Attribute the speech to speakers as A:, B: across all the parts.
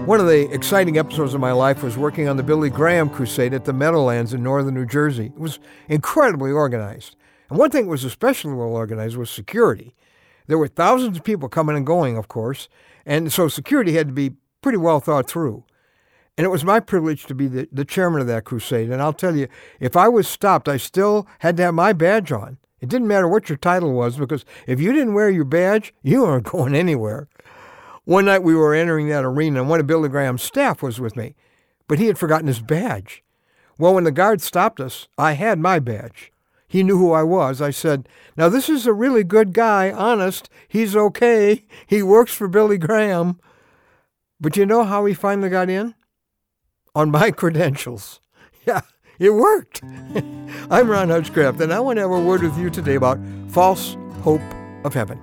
A: One of the exciting episodes of my life was working on the Billy Graham crusade at the Meadowlands in northern New Jersey. It was incredibly organized. And one thing that was especially well organized was security. There were thousands of people coming and going, of course, and so security had to be pretty well thought through. And it was my privilege to be the chairman of that crusade. And I'll tell you, if I was stopped, I still had to have my badge on. It didn't matter what your title was, because if you didn't wear your badge, you weren't going anywhere. One night we were entering that arena, and one of Billy Graham's staff was with me, but he had forgotten his badge. Well, when the guard stopped us, I had my badge. He knew who I was. I said, "Now this is a really good guy, honest. He's okay. He works for Billy Graham." But you know how he finally got in? On my credentials. Yeah, it worked. I'm Ron Hutchcraft, and I want to have a word with you today about false hope of heaven.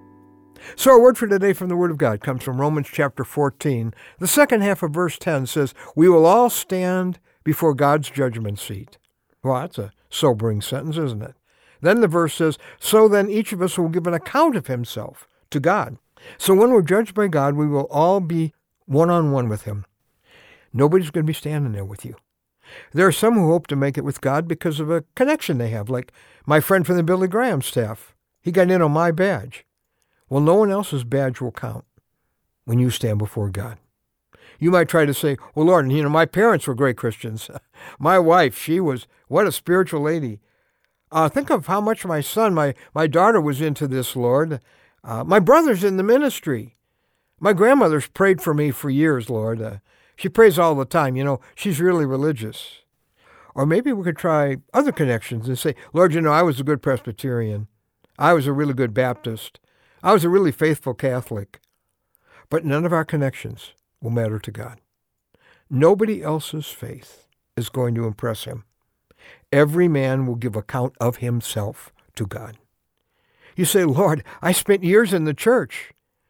A: So our word for today from the Word of God comes from Romans chapter 14. The second half of verse 10 says, "We will all stand before God's judgment seat." Well, that's a sobering sentence, isn't it? Then the verse says, "So then each of us will give an account of himself to God." So when we're judged by God, we will all be one-on-one with him. Nobody's going to be standing there with you. There are some who hope to make it with God because of a connection they have, like my friend from the Billy Graham staff. He got in on my badge. Well, no one else's badge will count when you stand before God. You might try to say, "Well, Lord, my parents were great Christians. My wife, what a spiritual lady. Think of how much my son, my daughter was into this, Lord. My brother's in the ministry. My grandmother's prayed for me for years, Lord. She prays all the time. She's really religious." Or maybe we could try other connections and say, "Lord, I was a good Presbyterian. I was a really good Baptist. I was a really faithful Catholic." But none of our connections will matter to God. Nobody else's faith is going to impress him. Every man will give account of himself to God. You say, "Lord, I spent years in the church."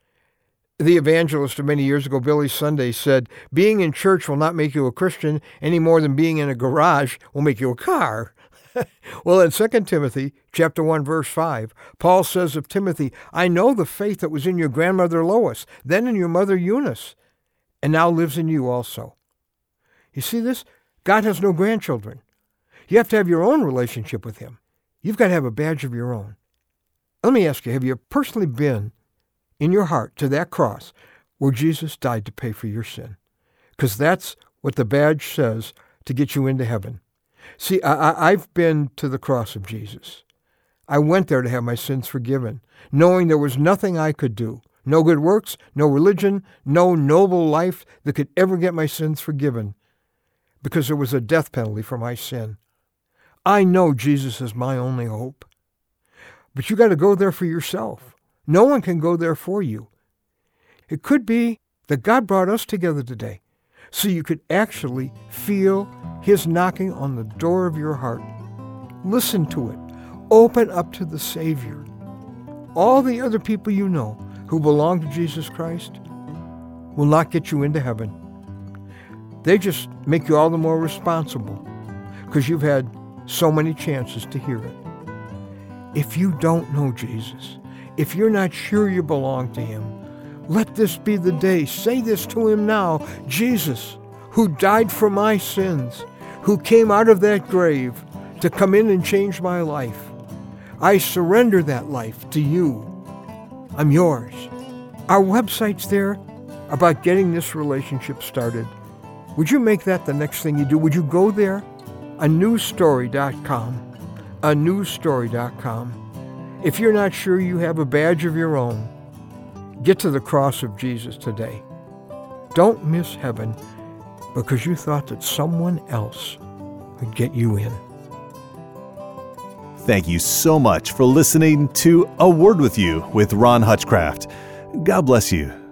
A: The evangelist of many years ago, Billy Sunday, said, "Being in church will not make you a Christian any more than being in a garage will make you a car." Well, in 2 Timothy chapter 1, verse 5, Paul says of Timothy, "I know the faith that was in your grandmother Lois, then in your mother Eunice, and now lives in you also." You see this? God has no grandchildren. You have to have your own relationship with him. You've got to have a badge of your own. Let me ask you, have you personally been in your heart to that cross where Jesus died to pay for your sin? Because that's what the badge says to get you into heaven. See, I've been to the cross of Jesus. I went there to have my sins forgiven, knowing there was nothing I could do, no good works, no religion, no noble life that could ever get my sins forgiven, because there was a death penalty for my sin. I know Jesus is my only hope. But you got to go there for yourself. No one can go there for you. It could be that God brought us together today so you could actually feel his knocking on the door of your heart. Listen to it. Open up to the Savior. All the other people you know who belong to Jesus Christ will not get you into heaven. They just make you all the more responsible because you've had so many chances to hear it. If you don't know Jesus, if you're not sure you belong to him, let this be the day. Say this to him now. "Jesus, who died for my sins, who came out of that grave to come in and change my life, I surrender that life to you. I'm yours." Our website's there about getting this relationship started. Would you make that the next thing you do? Would you go there? anewstory.com. anewstory.com. If you're not sure you have a badge of your own, get to the cross of Jesus today. Don't miss heaven because you thought that someone else would get you in.
B: Thank you so much for listening to A Word With You with Ron Hutchcraft. God bless you.